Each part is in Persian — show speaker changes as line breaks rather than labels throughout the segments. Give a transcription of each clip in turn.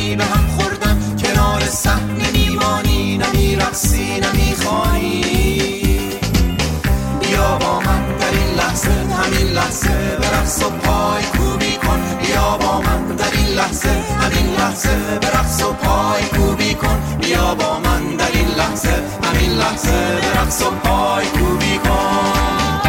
نمی به هم خوردن، کنار صحنه میمانی، نمیرقصی نمیخوانی. بیا با من در این لحظه، همین لحظه به رقص و پای کوبی کن. بیا با من در این لحظه، همین لحظه به رقص و پای کوبی کن. بیا با من در این لحظه، همین لحظه به رقص و پای کوبی کن.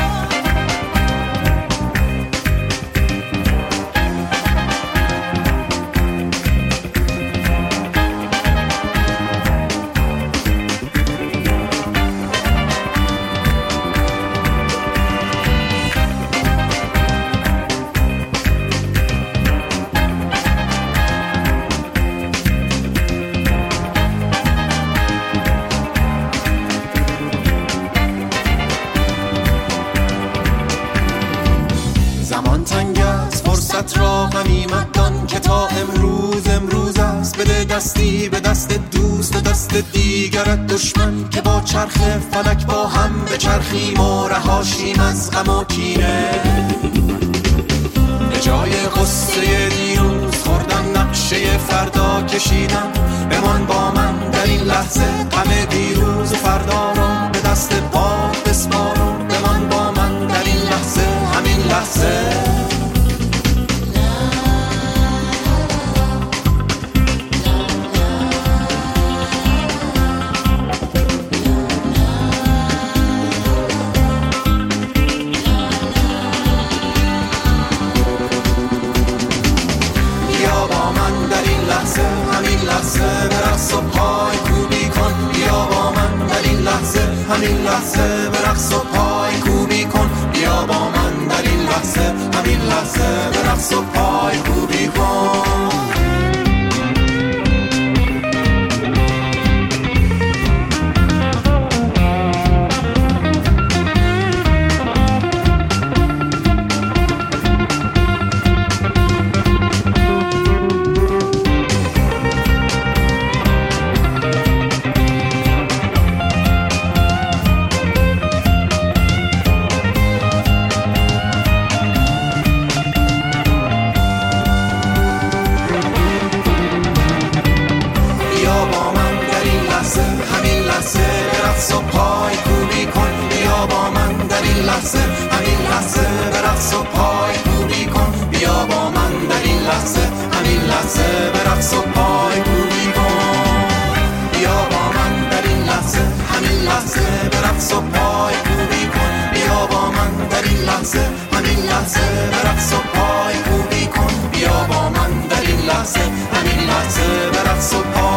را غنیمت دان که تا امروز است. بده دستی به دست دوست و دست دیگرت دشمن، که با چرخ فلک با هم به چرخیم و رهاشیم از غم و کینه. به جای قصه دیروز خوردن نقشه فردا کشیدن، بمان با من در این لحظه غم دیروز و فردا را به دست باد بسپارم. بمان با من در این لحظه، همین لحظه. به رقص و پای کوبی کن. بیا با من در این لحظه، همین لحظه به رقص و پای کوبی کن. بیا با من در این لحظه، همین لحظه به رقص و پای کوبی کن. همین لحظه به رقص و پای کوبی کن. بیا با من در این لحظه، همین لحظه به رقص و پای کوبی کن. بیا با من در این لحظه، همین لحظه به رقص و پای کوبی کن. بیا با من در این لحظه، همین لحظه به رقص و پای کوبی کن. بیا با من در این لحظه، همین لحظه به رقص و پای